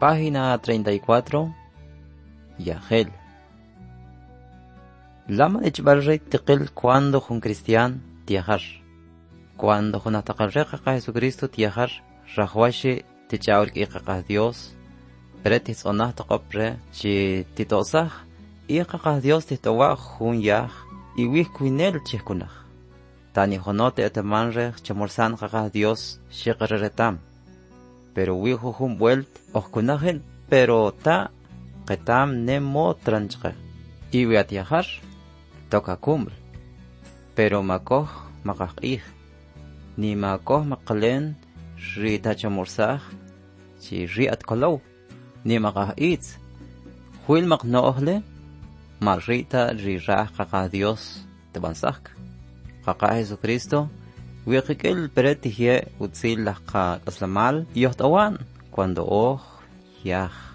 Página 34. Yahel. Lama echbarre tiqil cuando un cristiano tiajar. Cuando un atacarreca a Jesucristo tiajar, rajwashi tichaur iqaqa Dios. Pretis onah taqapre chi titosah iqaqa Dios titowa hun yah iwih kuinel chihkunah. Tani honote etemanre chamorsan qaqa Dios shiqreretam. Pero wihu hun vuelt oskunajen pero ta qetam nemo tranchqa. Iwi atiajar toca cumbre. Pero makoh maqaqih ni makoh maqalen rita chamorsah chi riat kolow ni maqahitz huil maqnohle marrita rirah qaqa Dios tebansak qaqa Jesucristo wiqikel peretihye utzil laqa aslamal yohtawan cuando yah